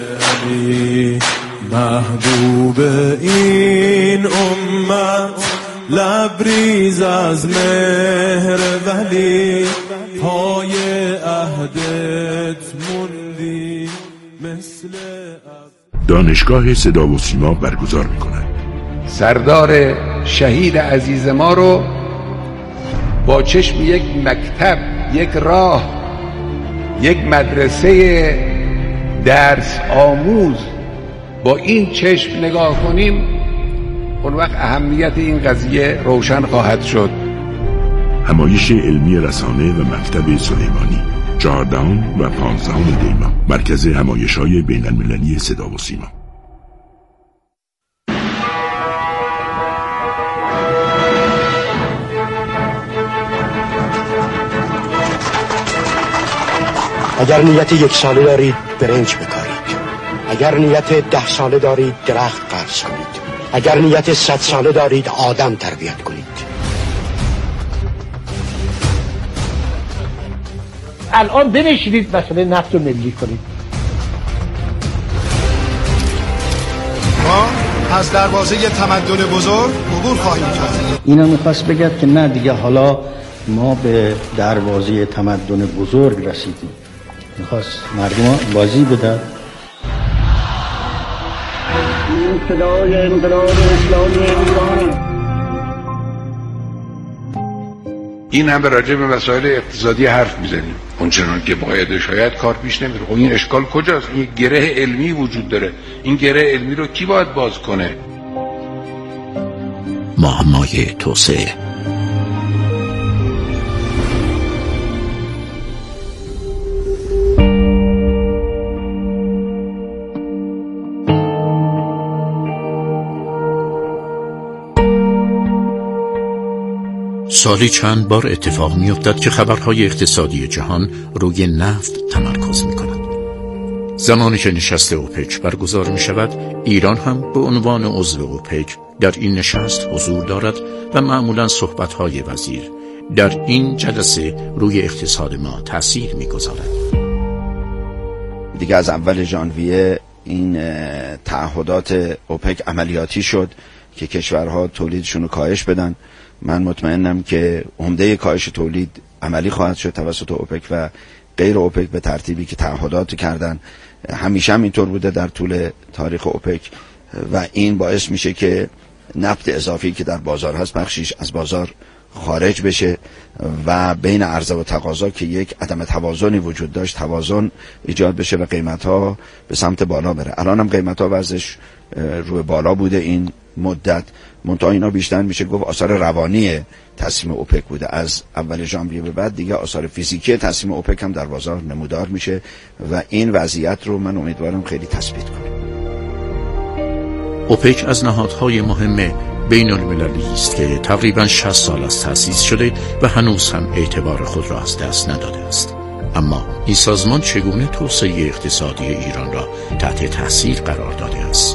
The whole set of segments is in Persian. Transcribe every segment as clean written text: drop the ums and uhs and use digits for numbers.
محبوب این امت لبریز از مهر ولی پای عهدت موندی مثل دانشگاه صدا و سیما برگزار می‌کند. سردار شهید عزیز ما رو با چشم یک مکتب، یک راه، یک مدرسه درس آموز با این چشم نگاه کنیم، اون وقت اهمیت این قضیه روشن خواهد شد. همایش علمی رسانه و مکتب سلیمانی 14 و 15 دی‌ماه، مرکز همایش‌های بین‌المللی صدا و سیما. اگر نیت 1 ساله دارید برنج بکارید، اگر نیت 10 ساله دارید درخت قرض کنید، اگر نیت 100 ساله دارید آدم تربیت کنید. الان بنشینید مسئله نفت رو ملی کنید. ما از دروازه تمدن بزرگ عبور خواهیم کرد. اینا میخواست بگد که نه دیگه، حالا ما به دروازه تمدن بزرگ رسیدیم. میخواست مردم بازی بدن. صدای انقلاب اسلامی ایران. این هم به راجع به مسائل اقتصادی حرف میزنیم، اونچنان که باید شاید کار پیش نمیره. خب این اشکال کجاست؟ این گره علمی وجود داره. این گره علمی رو کی باید باز کنه؟ معمای توسعه. سالی چند بار اتفاق می‌افتد که خبرهای اقتصادی جهان روی نفت تمرکز می‌کند. زمانی که نشست اوپک برگزار می‌شود، ایران هم به عنوان عضو اوپک در این نشست حضور دارد و معمولاً صحبت‌های وزیر در این جلسه روی اقتصاد ما تأثیر می‌گذارد. دیگه از اول ژانویه این تعهدات اوپک عملیاتی شد که کشورها تولیدشون رو کاهش بدن. من مطمئنم که عمده کاهش تولید عملی خواهد شد توسط اوپک و غیر اوپک به ترتیبی که تعهدات کردن. همیشه هم اینطور بوده در طول تاریخ اوپک و این باعث میشه که نفت اضافی که در بازار هست بخشیش از بازار خارج بشه و بین عرضه و تقاضا که یک عدم توازنی وجود داشت توازن ایجاد بشه و قیمت‌ها به سمت بالا بره. الان هم قیمت‌ها وضعش روی بالا بوده این مدت، منتها اینا بیشتر میشه گفت آثار روانی تصمیم اوپک بوده. از اول ژانویه به بعد دیگه آثار فیزیکی تصمیم اوپک هم در بازار نمودار میشه و این وضعیت رو من امیدوارم خیلی تثبیت کنه. اوپک از نهادهای مهم بین المللی است که تقریباً 60 سال از تأسیس شده و هنوز هم اعتبار خود را از دست نداده است. اما این سازمان چگونه توسعه اقتصادی ایران را تحت تأثیر قرار داده است؟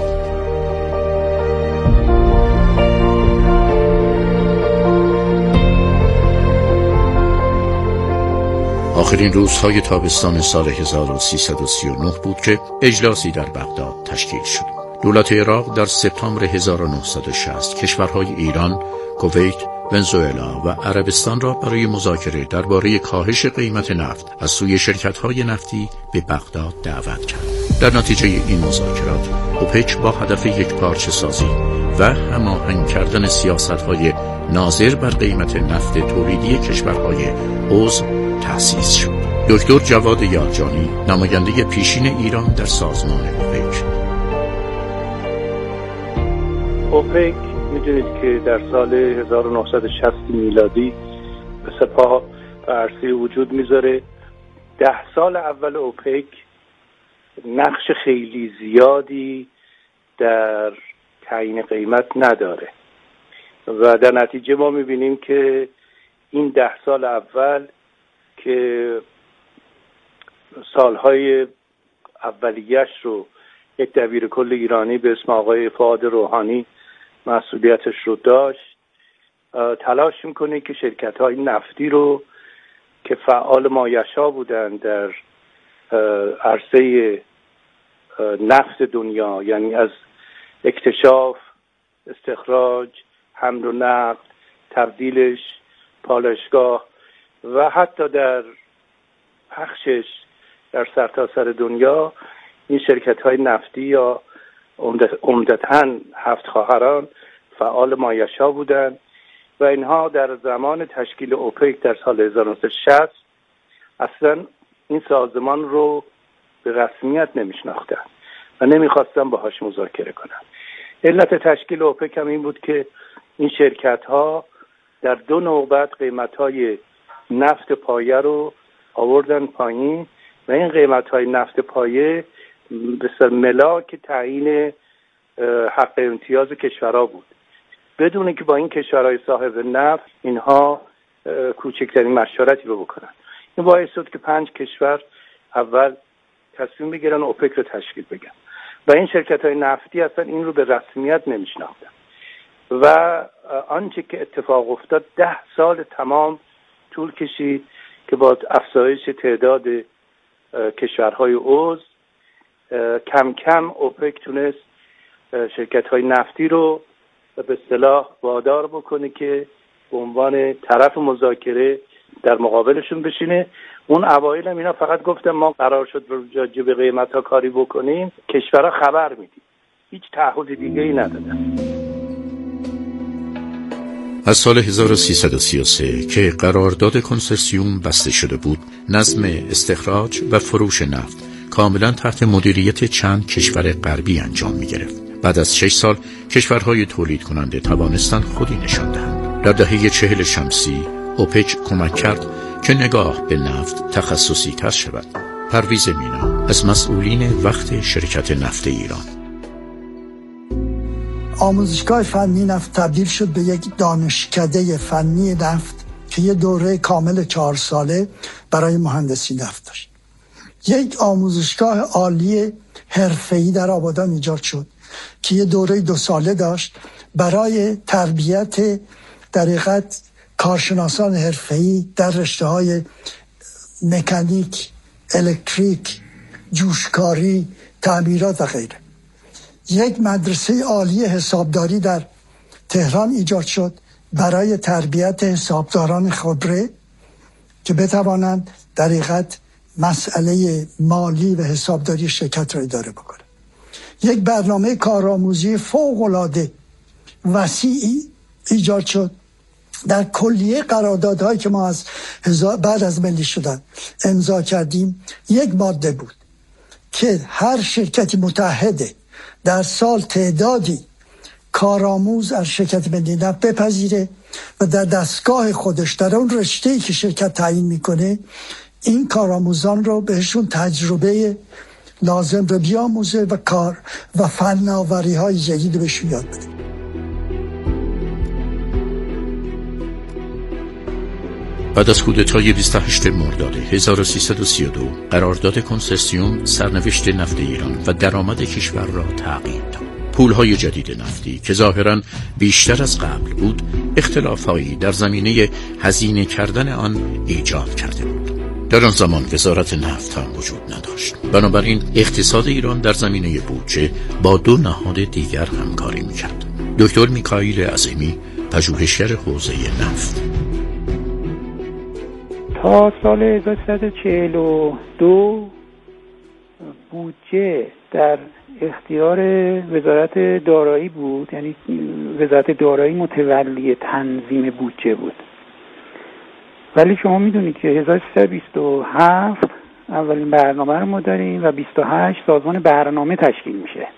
آخرین روزهای تابستان سال 1339 بود که اجلاسی در بغداد تشکیل شد. دولت عراق در سپتامبر 1960 کشورهای ایران، کویت، ونزوئلا و عربستان را برای مذاکره درباره کاهش قیمت نفت از سوی شرکت‌های نفتی به بغداد دعوت کرد. در نتیجه این مذاکرات، اوپک با هدف یکپارچه سازی و هماهنگ کردن سیاست‌های ناظر بر قیمت نفت تولیدی کشورهای عضو تأسیس شد. دکتر جواد یارجانی، نماینده پیشین ایران در سازمان اوپک میدونید که در سال 1960 میلادی به سپاه و عرصه وجود میذاره. 10 سال اول اوپک نقش خیلی زیادی در تعیین قیمت نداره و در نتیجه ما میبینیم که این 10 سال اول که سالهای اولیش رو یک دبیر کل ایرانی به اسم آقای فؤاد روحانی مسئولیتش رو داشت، تلاش میکنه که شرکت‌های نفتی رو که فعال مایشا بودن در عرصه نفت دنیا، یعنی از اکتشاف، استخراج، حمل و نقل، تبدیلش، پالایشگاه و حتی در پخشش در سرتاسر دنیا، این شرکت‌های نفتی یا عمدتاً هفت خواهران فعال مایشا بودند و اینها در زمان تشکیل اوپک در سال 1960 اصلا این سازمان رو به رسمیت نمیشناختن و نمیخواستن باهاش مذاکره کنن. علت تشکیل اوپک هم این بود که این شرکت‌ها در 2 نوبت قیمت‌های نفت پایه رو آوردن پایین و این قیمت‌های نفت پایه به ملاک تعیین حق امتیاز کشورها بود، بدون که با این کشورهای صاحب نفت اینها کوچکترین مشورتی رو بکنن. این باعث شد که 5 کشور اول تصمیم بگیرن اوپک رو تشکیل بدن و این شرکت‌های نفتی اصلا این رو به رسمیت نمیشناختن و آنچه که اتفاق افتاد 10 سال تمام طول کشید که با افزایش تعداد کشورهای عضو کم کم اوپک تونست شرکت‌های نفتی رو به اصطلاح وادار بکنه که به عنوان طرف مذاکره در مقابلشون بشینه. اون اوایل هم اینا فقط گفتن ما قرار شد راجع به قیمت‌ها کاری بکنیم، کشورها خبر میدیم، هیچ تعهد دیگه‌ای ندادن. از سال 1333 که قرارداد کنسرسیوم بسته شده بود، نظم استخراج و فروش نفت کاملا تحت مدیریت چند کشور غربی انجام می گرفت. بعد از 6 سال کشورهای تولید کننده توانستند خودی نشان دهند. در دهه 40 شمسی اوپک کمک کرد که نگاه به نفت تخصصی تر شود. پرویز مینا از مسئولین وقت شرکت نفت ایران: آموزشگاه فنی نفت تبدیل شد به یک دانشکده فنی نفت که یه دوره کامل 4 ساله برای مهندسی نفت داشت. یک آموزشگاه عالی حرفه‌ای در آبادان ایجاد شد که یه دوره 2 ساله داشت برای تربیت در حقیقت کارشناسان حرفه‌ای در رشته‌های مکانیک، الکتریک، جوشکاری، تعمیرات و غیره. یک مدرسه عالی حسابداری در تهران ایجاد شد برای تربیت حسابداران خبره که بتوانند در حقیقت مسئله مالی و حسابداری شرکت را اداره بکنند. یک برنامه کارآموزی فوق‌العاده وسیعی ایجاد شد. در کلیه قراردادهایی که ما بعد از ملی شدن امضا کردیم، یک ماده بود که هر شرکتی متحده در سال تعدادی کارآموز از شرکت ملی نفت بپذیره و در دستگاه خودش در اون رشته‌ای که شرکت تعیین میکنه این کارآموزان رو بهشون تجربه لازم رو بیاموزه و کار و فناوری‌های جدید بهشون یاد بده. بعد از کودتای 28 مرداد 1332 قرارداد کنسرسیوم سرنوشت نفت ایران و درآمد کشور را تغییر داد. پولهای جدید نفتی که ظاهراً بیشتر از قبل بود، اختلافهایی در زمینه هزینه کردن آن ایجاد کرده بود. در آن زمان وزارت نفت هم وجود نداشت. بنابراین اقتصاد ایران در زمینه بودجه با 2 نهاد دیگر همکاری می‌کرد. دکتر میکائیل عظیمی، پژوهشگر حوزه نفت: تا سال 1342 بودجه در اختیار وزارت دارایی بود، یعنی وزارت دارایی متولی تنظیم بودجه بود. ولی شما میدونید که 1327 اولین برنامه رو ما داریم و 28 سازمان برنامه تشکیل میشه.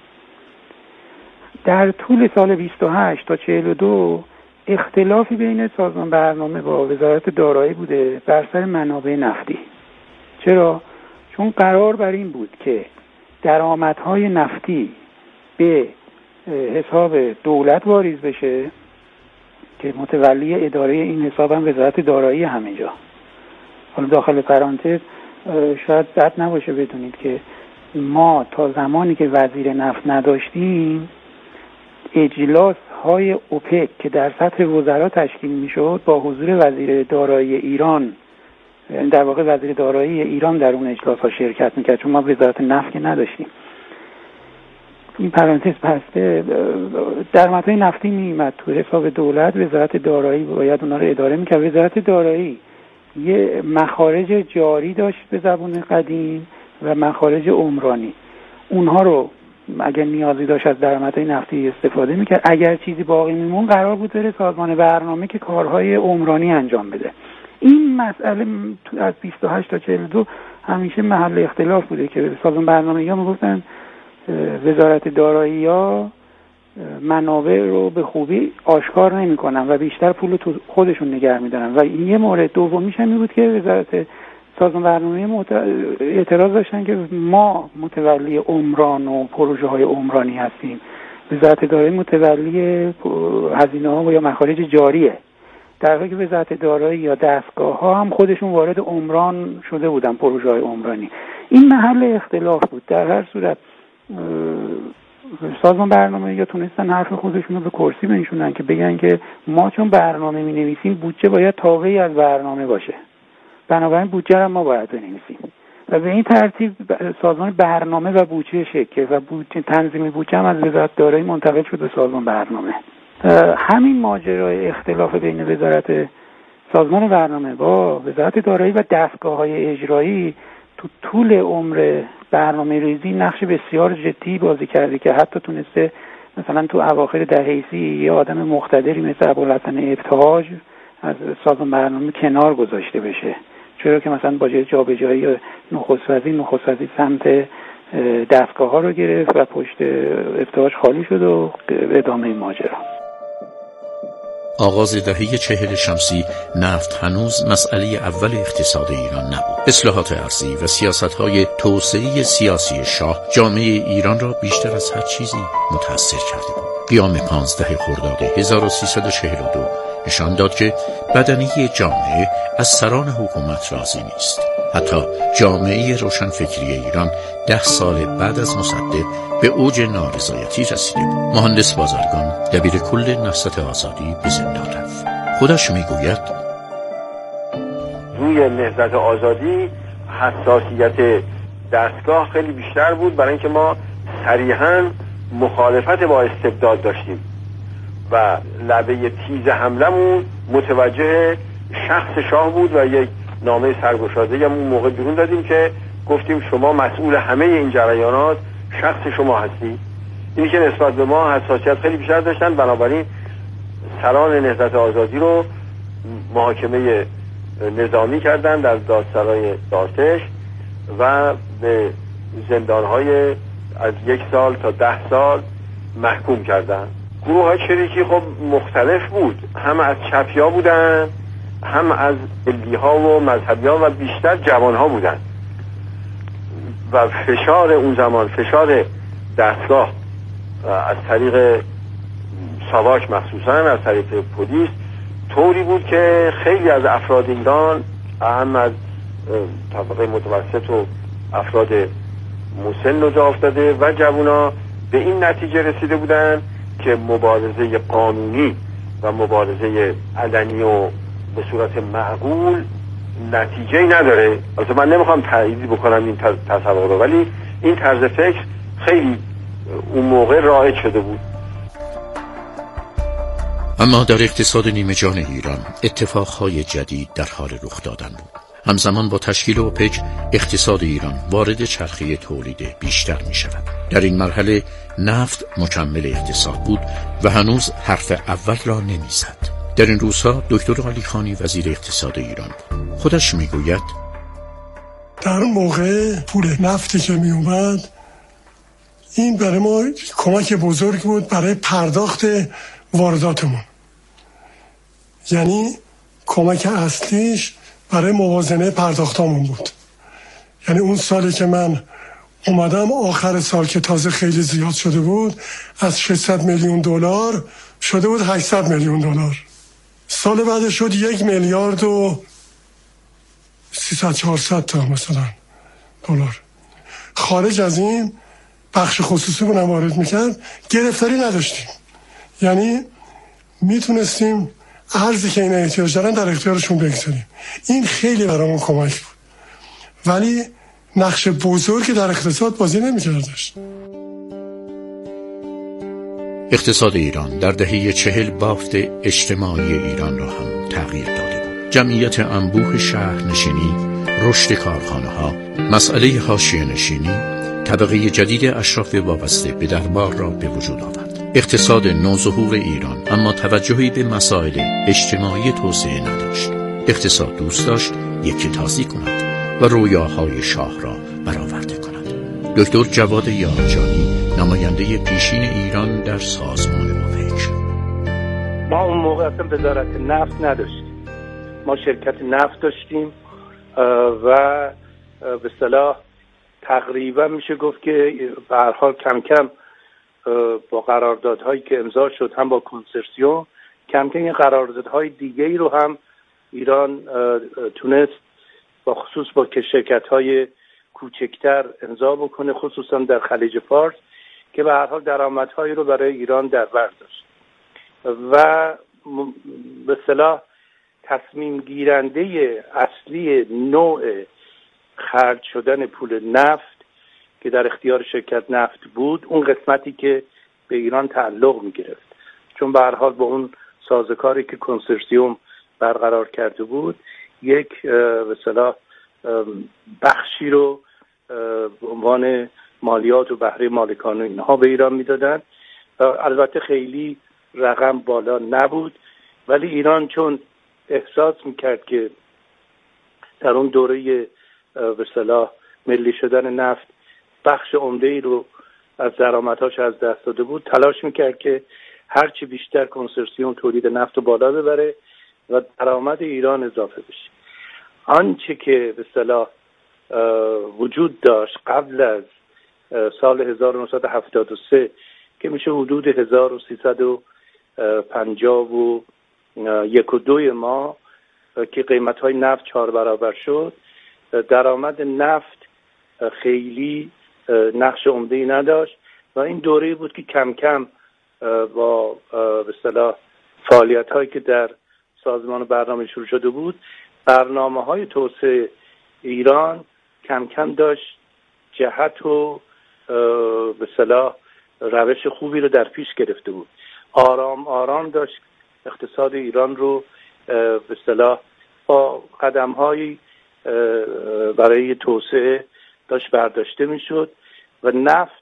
در طول سال 28 تا 42 اختلافی بین سازمان برنامه با وزارت دارایی بوده بر سر منابع نفتی. چرا؟ چون قرار بر این بود که درآمدهای نفتی به حساب دولت واریز بشه که متولی اداره این حساب هم وزارت دارایی همه جا. حالا داخل پرانتز شاید بد نباشه بدونید که ما تا زمانی که وزیر نفت نداشتیم، اجلاس های اوپک که در سطح وزرا تشکیل میشد با حضور وزیر دارایی ایران، در واقع وزیر دارایی ایران در اون اجلاس ها شرکت میکرد، چون ما وزارت نفت که نداشتیم. این پرانتز بسته، درآمدهای نفتی میومد تو حساب دولت، وزارت دارایی باید اونا رو اداره میکرد. وزارت دارایی یه مخارج جاری داشت به زبان قدیم و مخارج عمرانی، اونها رو اگر نیازی داشت از درآمدهای نفتی استفاده میکرد. اگر چیزی باقی میمون قرار بود بره سازمان برنامه که کارهای عمرانی انجام بده. این مسئله از 28 تا 42 همیشه محل اختلاف بوده که سازمان برنامه یا میگفتن وزارت دارایی ها منابع رو به خوبی آشکار نمی کنن و بیشتر پول تو خودشون نگه میدارن. و این یه مورد. دومیش هم بود که وزارت سازمان برنامه اعتراض داشتن که ما متولی عمران و پروژه های عمرانی هستیم، وزارت دارایی متولی هزینه ها یا مخارج جاریه، در حالی که وزارت دارایی یا دستگاه ها هم خودشون وارد عمران شده بودن، پروژه های عمرانی. این محل اختلاف بود. در هر صورت سازمان برنامه یا تونستن حرف خودشون رو به کرسی بنشونن که بگن که ما چون برنامه می نویسیم بودجه باید تابعی از برنامه باشه، بنابراین بودجه رو ما باید بنویسیم و به این ترتیب سازمان برنامه و بودجه شکل و بودجه تنظیم بودجه هم از وزارت دارایی منتقل شد به سازمان برنامه. همین ماجرای اختلاف بین وزارت سازمان برنامه با وزارت دارایی و دستگاه‌های اجرایی تو طول عمر برنامه ریزی نقش بسیار جدی بازی کرده که حتی تونسته مثلا تو اواخر دهه 30 یه آدم مقتدری مثل ابوالحسن ابتهاج از سازمان برنامه کنار گذاشته بشه، چرا که مثلا با جابجایی نخست وزیر سمت دستگاه ها رو گرفت و پشت ابتهاج خالی شد و ادامه ماجرا. آغاز دهه 40 شمسی نفت هنوز مسئله اول اقتصاد ایران نبود. اصلاحات ارضی و سیاست‌های توسعه سیاسی شاه جامعه ایران را بیشتر از هر چیزی متأثر کرده بود. قیام 15 خرداد 1342 نشان داد که بدنه جامعه از سران حکومت راضی نیست. حتی جامعه روشنفکری ایران 10 سال بعد از مصدق به اوج نارضایتی رسیده بود. مهندس بازرگان دبیر کل نهضت آزادی به زندان رفت. خودش میگوید روی نهضت آزادی حساسیت دستگاه خیلی بیشتر بود، برای اینکه ما صریحاً مخالفت با استبداد داشتیم و لبه تیز حملمون متوجه شخص شاه بود و یک نامه سرگشاده هم اون موقع بیرون دادیم که گفتیم شما مسئول همه این جریانات شخص شما هستی. اینی که نسبت به ما حساسیت خیلی بیشتر داشتن، بنابراین سران نهضت آزادی رو محاکمه نظامی کردن در دادسرای دارتش و به زندانهای از 1 سال تا 10 سال محکوم کردن. گروه های چریکی خب مختلف بود، هم از چپیا بودن هم از ملی ها و مذهبی ها و بیشتر جوان ها بودن و فشار اون زمان، فشار دستگاه از طریق ساواک مخصوصا از طریق پلیس طوری بود که خیلی از افراد ایران، اهم از طبقه متوسط و افراد مسن و جا افتاده و جوونا به این نتیجه رسیده بودن که مبارزه قانونی و مبارزه علنی و به صورت معقول نتیجه‌ای نداره. البته من نمیخوام تایید بکنم این تصور رو، ولی این طرز فکر خیلی اون موقع رایج شده بود. اما در اقتصاد نیمه جان ایران اتفاقهای جدید در حال رخ دادن بود. همزمان با تشکیل اوپک اقتصاد ایران وارد چرخه تولید بیشتر می شود. در این مرحله نفت مکمل اقتصاد بود و هنوز حرف اول را نمی زد. در این روزها دکتر علی خانی وزیر اقتصاد ایران بود. خودش می گوید در موقع پول نفتی که می اومد این برای ما کمک بزرگ بود برای پرداخت وارداتمون، یعنی کمک اصلیش برای موازنه پرداختامون بود. یعنی اون سالی که من اومدم آخر سال که تازه خیلی زیاد شده بود، از 600 میلیون دلار شده بود 800 میلیون دلار. سال بعد شد 1 میلیارد و 300-400 تا مثلا دلار. خارج از این بخش خصوصی رو وارد میکرد، گرفتاری نداشتیم، یعنی میتونستیم ارزی که این احتیاج دارن در اختیارشون بگذاریم. این خیلی برامون کمک بود، ولی نقش بزرگی در اقتصاد بازی نمیکردش. اقتصاد ایران در دهه 40 بافت اجتماعی ایران را هم تغییر داده بود. جمعیت انبوه شهرنشینی، رشد کارخانه‌ها، مسئله حاشیه‌نشینی، طبقه جدید اشراف وابسته به دربار را به وجود آورد. اقتصاد نوظهور ایران اما توجهی به مسائل اجتماعی توسعه نداشت. اقتصاد دوست داشت یکی تازی کند و رویاهای شاه را برآورده کند. دکتر جواد یارجانی، نماینده پیشین ایران در سازمان اوپک: ما اون موقع اصلا وزارت نفت نداشتیم، ما شرکت نفت داشتیم و به اصطلاح تقریبا میشه گفت که به هر حال کم کم با قراردادهایی که امضا شد، هم با کنسرسیوم، کم کم قراردادهای دیگه‌ای رو هم ایران تونست با خصوص با شرکت‌های کوچکتر امضا بکنه، خصوصا در خلیج فارس که به هر حال درآمدهایی رو برای ایران در بر داشت و به اصطلاح تصمیم گیرنده اصلی نوع خرج شدن پول نفت که در اختیار شرکت نفت بود، اون قسمتی که به ایران تعلق می گرفت، چون به هر حال با اون سازوکاری که کنسرسیوم برقرار کرده بود یک به اصطلاح بخشی رو به عنوان مالیات و بهره مالکان و اینها به ایران میدادن. البته خیلی رقم بالا نبود، ولی ایران چون احساس میکرد که در اون دوره به اصطلاح ملی شدن نفت بخش عمده‌ای رو از درآمدهاش از دست داده بود، تلاش میکرد که هرچی بیشتر کنسرسیوم تولید نفت رو بالا ببره و درآمد ایران اضافه بشه. آنچه که به اصطلاح وجود داشت قبل از سال 1973 که میشه حدود 1351 و 2 ماه که قیمت‌های نفت 4 برابر شد، درآمد نفت خیلی نقش عمده‌ای نداشت و این دوره‌ای بود که کم کم با به اصطلاح فعالیت‌هایی که در سازمان برنامه شروع شده بود، برنامه‌های توسعه ایران کم کم داشت جهت و به اصطلاح روش خوبی رو در پیش گرفته بود. آرام آرام داشت اقتصاد ایران رو به اصطلاح با قدم‌هایی برای توسعه داشت برداشته میشد و نفت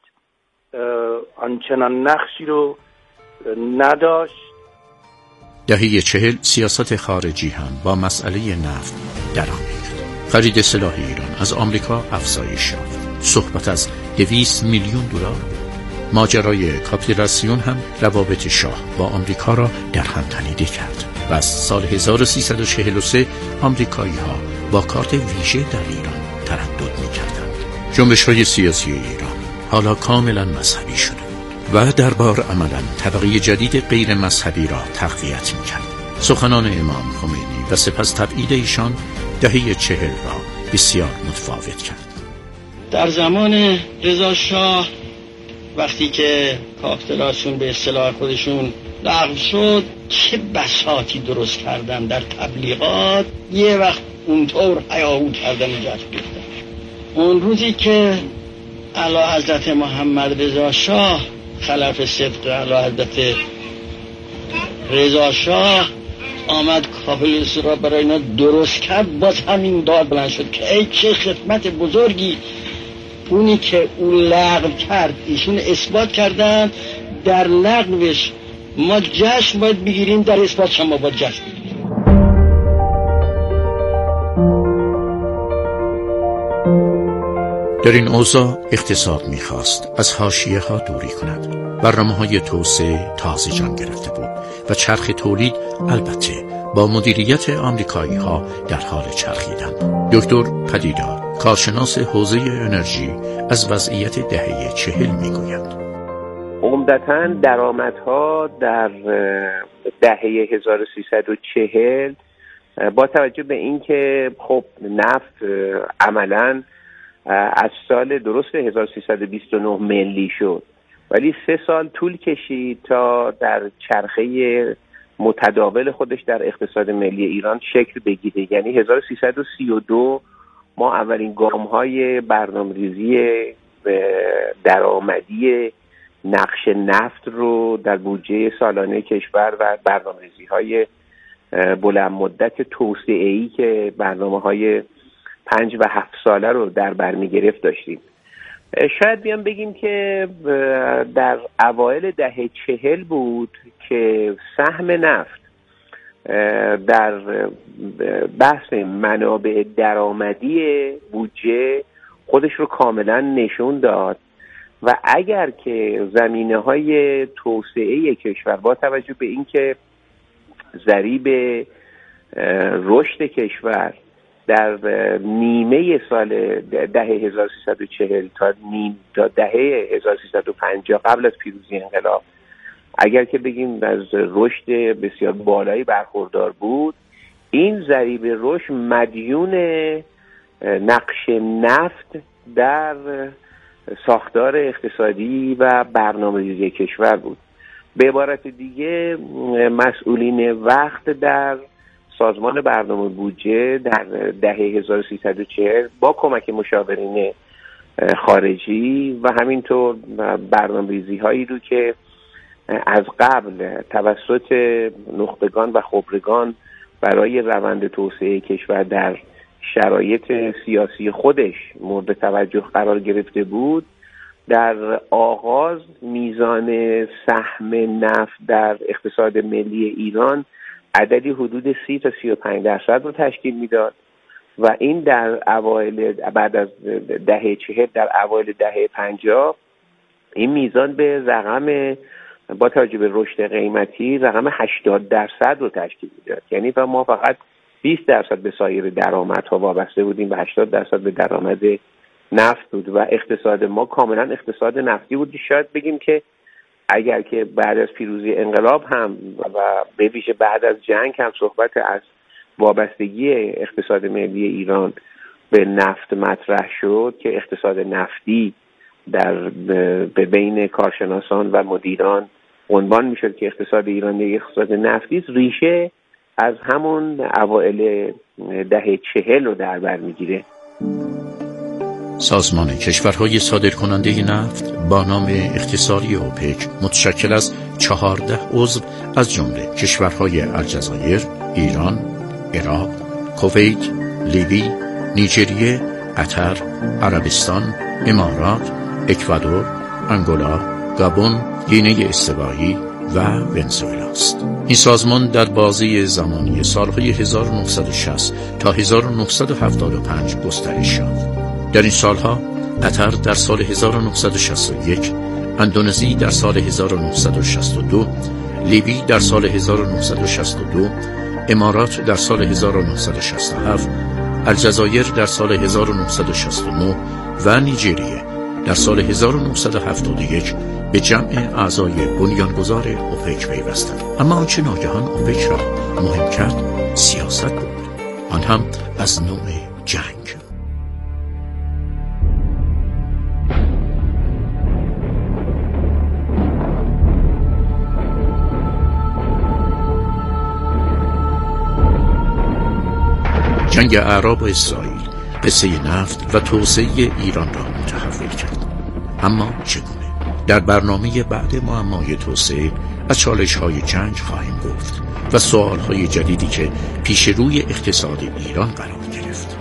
آنچنان نقشی رو نداشت. دهه 40 سیاست خارجی هم با مسئله نفت درآمیخت. خرید سلاح ایران از آمریکا افزایش یافت. صحبت از 200 میلیون دلار بود. ماجرای کاپیتولاسیون هم روابط شاه با آمریکا را در هم تنیده کرد و از سال 1343 آمریکایی‌ها با کارت ویژه در ایران تردد می‌کردند. جنبش‌های سیاسی ایران حالا کاملا مذهبی شده بود و دربار عملا طبقه جدید غیر مذهبی را تقویت می‌کرد. سخنان امام خمینی و سپس تبعید ایشان دهه 40 را بسیار متفاوت کرد. در زمان رضا شاه وقتی که کاپیتولاسیون به اصطلاح خودشون لغو شد، چه بساطی درست کردن در تبلیغات، یه وقت اونطور هیاهو کردن و جشن گرفتن. اون روزی که اعلی حضرت محمد رضا شاه خلف صدق اعلی حضرت رضا شاه آمد کاپیتولاسیون را برای اینا درست کرد، باز همین داد بلند شد که ای چه خدمت بزرگی. اونی که اون لغو کرد ایشون اثبات کردن، در لغوش ما جشن باید بگیریم، در اثباتش هم باید جشن بگیریم. در این اوضاع اقتصاد میخواست از حاشیه‌ها دوری کند. برنامه‌های توسعه تازه جان گرفته بود و چرخ تولید البته با مدیریت آمریکایی‌ها در حال چرخیدن. دکتر پدیدار، کارشناس حوزه انرژی، از وضعیت دهه 40 میگوید. عمدتاً درآمدها در دهه 1340 با توجه به اینکه خب نفت عملاً از سال درست 1329 ملی شد، ولی 3 سال طول کشید تا در چرخه متداول خودش در اقتصاد ملی ایران شکل بگیره. یعنی 1332 ما اولین گام‌های برنامه‌ریزی درآمدی نقش نفت رو در بودجه سالانه کشور و برنامه‌ریزی‌های بلند مدت توسعه‌ای که برنامه‌های 5 و 7 ساله رو در بر می‌گرفت داشتیم. شاید بیام بگیم که در اوایل دهه 40 بود که سهم نفت در بحث منابع درآمدی بودجه خودش رو کاملا نشون داد و اگر که زمینه‌های توسعه کشور با توجه به اینکه ضریب رشد کشور در نیمه سال دهه 1340 تا دهه 1350 قبل از پیروزی انقلاب اگر که بگیم از رشد بسیار بالایی برخوردار بود، این ضریب رشد مدیون نقش نفت در ساختار اقتصادی و برنامه‌ریزی کشور بود. به عبارت دیگه مسئولین وقت در سازمان برنامه بودجه در دهه 1340 با کمک مشاورین خارجی و همینطور برنامه‌ریزی هایی رو که از قبل توسط نخبگان و خبرگان برای روند توسعه کشور در شرایط سیاسی خودش مورد توجه قرار گرفته بود، در آغاز میزان سهم نفت در اقتصاد ملی ایران عددی حدود 30 تا 35% رو تشکیل میداد و این در اوایل بعد از دهه 40 در اوایل دهه 50 این میزان به رقم با توجه به رشد قیمتی رقم 80% رو تشکیل میداد. یعنی ما فقط 20% به سایر درآمدها وابسته بودیم و 80% به درآمد نفت بود و اقتصاد ما کاملا اقتصاد نفتی بود. شاید بگیم که اگر که بعد از پیروزی انقلاب هم و به ویژه بعد از جنگ هم صحبت از وابستگی اقتصاد ملی ایران به نفت مطرح شد که اقتصاد نفتی به بین کارشناسان و مدیران عنوان میشد که اقتصاد ایران یک اقتصاد نفتی است، ریشه از همون اوایل دهه 40 رو در بر میگیره. سازمان کشورهای صادرکننده نفت با نام اختصاری اوپک متشکل از 14 عضو از جمله کشورهای الجزایر، ایران، عراق، کویت، لیبی، نیجریه، قطر، عربستان، امارات، اکوادور، انگولا، گابون، گینه استوایی و ونزوئلا است. این سازمان در بازه زمانی سالهای 1960 تا 1975 گسترش یافت. در این سالها قطر در سال 1961، اندونزی در سال 1962، لیبی در سال 1962، امارات در سال 1967، الجزایر در سال 1969 و نیجریه در سال 1971 به جمع اعضای بنیانگذار اوپک پیوستند. اما آنچه ناگهان اوپک را مهم کرد سیاست بود، آن هم از نوع جنگ. جنگ اعراب و اسرائیل قصه نفت و توسعه ایران را متحول کرد. اما چگونه؟ در برنامه بعد معمای توسعه از چالش‌های جنگ خواهیم گفت و سوال‌های جدیدی که پیش روی اقتصاد ایران قرار گرفت.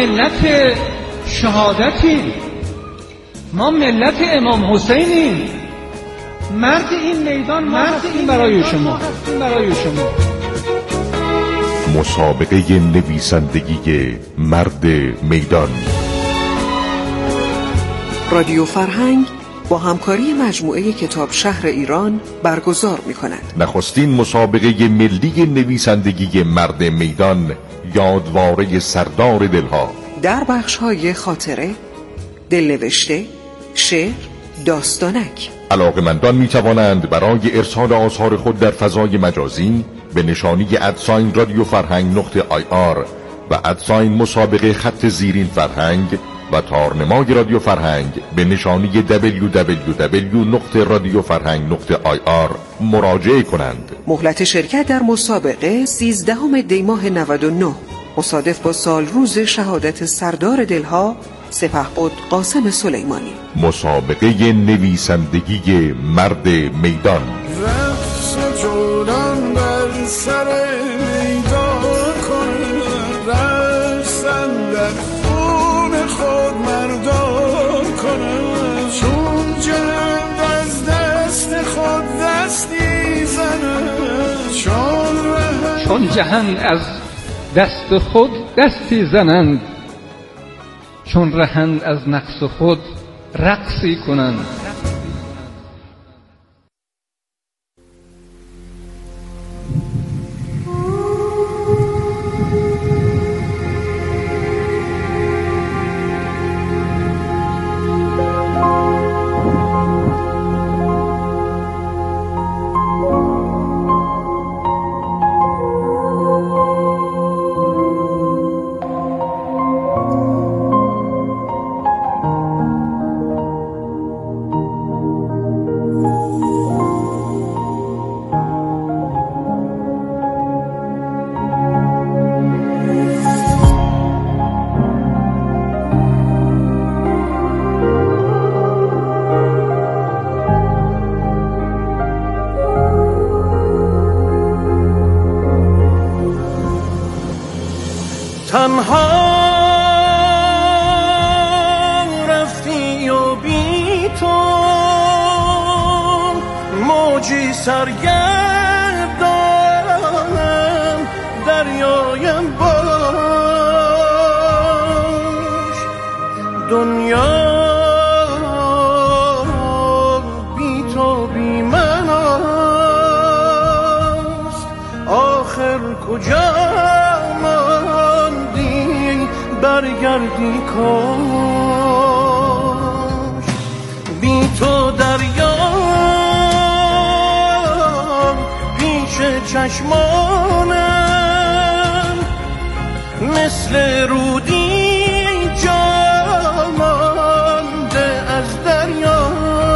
ملت شهادتیم، ما ملت امام حسینیم. مرد این میدان ما هستیم برای شما. مسابقه نویسندگی مرد میدان. رادیو فرهنگ با همکاری مجموعه کتاب شهر ایران برگزار می‌کند. نخستین مسابقه ملی نویسندگی مرد میدان، یادواره سردار دلها، در بخش‌های خاطره، دلنوشته، شعر، داستانک. علاقه‌مندان می‌توانند برای ارسال آثار خود در فضای مجازی به نشانی @رادیو فرهنگ .ir و مسابقه خط زیرین فرهنگ و تارنمای رادیو فرهنگ به نشانی www.radiofarhang.ir مراجعه کنند. مهلت شرکت در مسابقه 13 دی ماه 99 مصادف با سال روز شهادت سردار دلها سپهبد قاسم سلیمانی. مسابقه نویسندگی مرد میدان. رقص جولان بر سر میدان کنه، رقصن در خون خود مردان کنه، چون جهند از دست خود دستی زنه، چون جهند از دست خود دستی زنند، چون رهند از نقص خود رقصی کنند. تنها رفتی و بی تو موجی سرگردانم دریایم باش. دنیا بی تو بی من است، آخر کجا برگردی کاش. بی تو دریا پیش چشمانم مثل رودی جا مانده از دریا.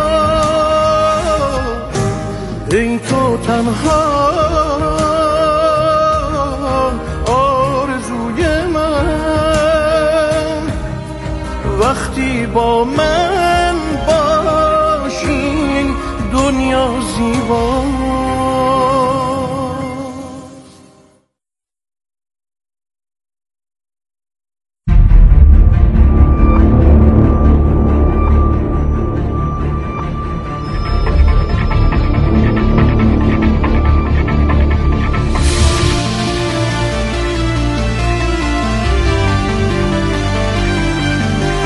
ای تو تنها وقتی با من باشی دنیا زیبا.